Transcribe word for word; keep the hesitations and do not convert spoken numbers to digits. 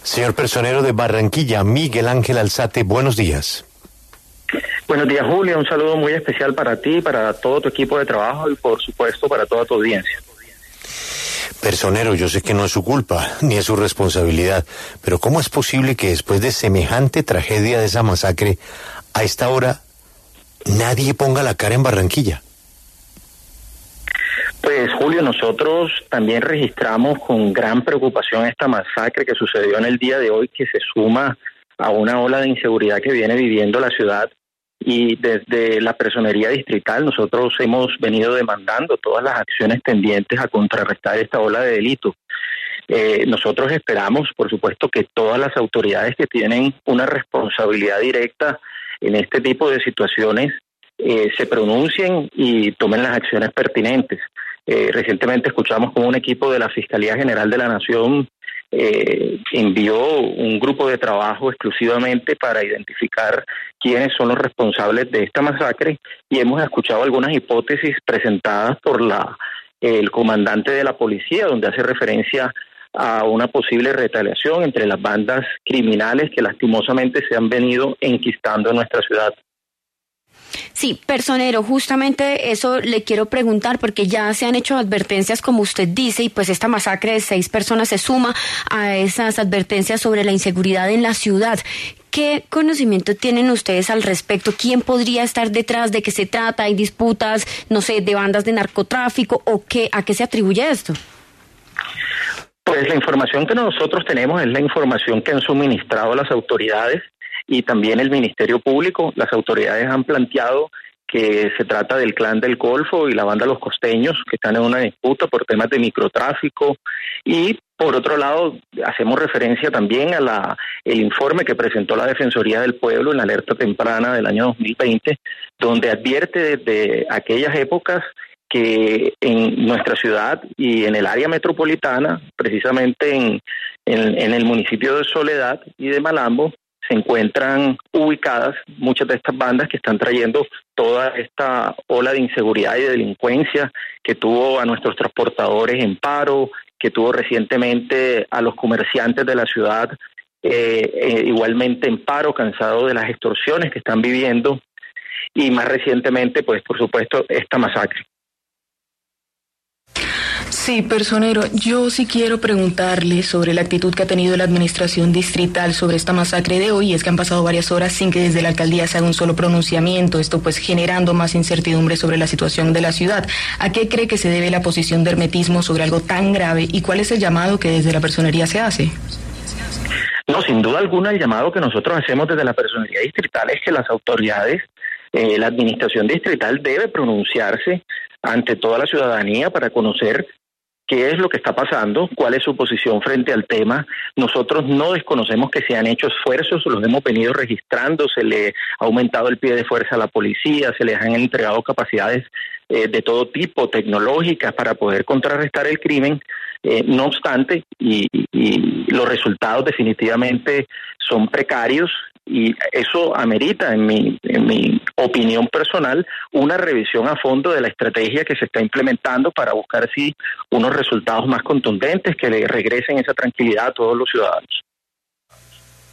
Señor personero de Barranquilla, Miguel Ángel Alzate, buenos días. Buenos días, Julio. Un saludo muy especial para ti, para todo tu equipo de trabajo y, por supuesto, para toda tu audiencia. Personero, yo sé que no es su culpa, ni es su responsabilidad, pero ¿cómo es posible que después de semejante tragedia de esa masacre, a esta hora, nadie ponga la cara en Barranquilla? Pues, Julio, nosotros también registramos con gran preocupación esta masacre que sucedió en el día de hoy, que se suma a una ola de inseguridad que viene viviendo la ciudad. Y desde la Personería Distrital nosotros hemos venido demandando todas las acciones tendientes a contrarrestar esta ola de delito. Eh, nosotros esperamos, por supuesto, que todas las autoridades que tienen una responsabilidad directa en este tipo de situaciones eh, se pronuncien y tomen las acciones pertinentes. Eh, recientemente escuchamos cómo un equipo de la Fiscalía General de la Nación Eh, envió un grupo de trabajo exclusivamente para identificar quiénes son los responsables de esta masacre, y hemos escuchado algunas hipótesis presentadas por la el comandante de la policía, donde hace referencia a una posible retaliación entre las bandas criminales que lastimosamente se han venido enquistando en nuestra ciudad. Sí, personero, justamente eso le quiero preguntar, porque ya se han hecho advertencias, como usted dice, y pues esta masacre de seis personas se suma a esas advertencias sobre la inseguridad en la ciudad. ¿Qué conocimiento tienen ustedes al respecto? ¿Quién podría estar detrás? ¿De qué se trata? ¿Hay disputas, no sé, de bandas de narcotráfico? ¿O qué, a qué se atribuye esto? Pues la información que nosotros tenemos es la información que han suministrado las autoridades y también el Ministerio Público. Las autoridades han planteado que se trata del Clan del Golfo y la banda Los Costeños, que están en una disputa por temas de microtráfico, y por otro lado hacemos referencia también a la el informe que presentó la Defensoría del Pueblo en la alerta temprana del año dos mil veinte, donde advierte desde aquellas épocas que en nuestra ciudad y en el área metropolitana, precisamente en, en, en el municipio de Soledad y de Malambo, se encuentran ubicadas muchas de estas bandas que están trayendo toda esta ola de inseguridad y de delincuencia que tuvo a nuestros transportadores en paro, que tuvo recientemente a los comerciantes de la ciudad eh, eh, igualmente en paro, cansados de las extorsiones que están viviendo, y más recientemente, pues por supuesto, esta masacre. Sí, personero, yo sí quiero preguntarle sobre la actitud que ha tenido la administración distrital sobre esta masacre de hoy. Es que han pasado varias horas sin que desde la alcaldía se haga un solo pronunciamiento, esto pues generando más incertidumbre sobre la situación de la ciudad. ¿A qué cree que se debe la posición de hermetismo sobre algo tan grave, y cuál es el llamado que desde la personería se hace? No, sin duda alguna el llamado que nosotros hacemos desde la Personería Distrital es que las autoridades, eh, la administración distrital debe pronunciarse ante toda la ciudadanía para conocer qué es lo que está pasando, cuál es su posición frente al tema. Nosotros no desconocemos que se han hecho esfuerzos, los hemos venido registrando, se le ha aumentado el pie de fuerza a la policía, se les han entregado capacidades eh, de todo tipo, tecnológicas, para poder contrarrestar el crimen. Eh, no obstante, y, y los resultados definitivamente son precarios, y eso amerita, en mi, en mi opinión personal, una revisión a fondo de la estrategia que se está implementando para buscar así unos resultados más contundentes que le regresen esa tranquilidad a todos los ciudadanos.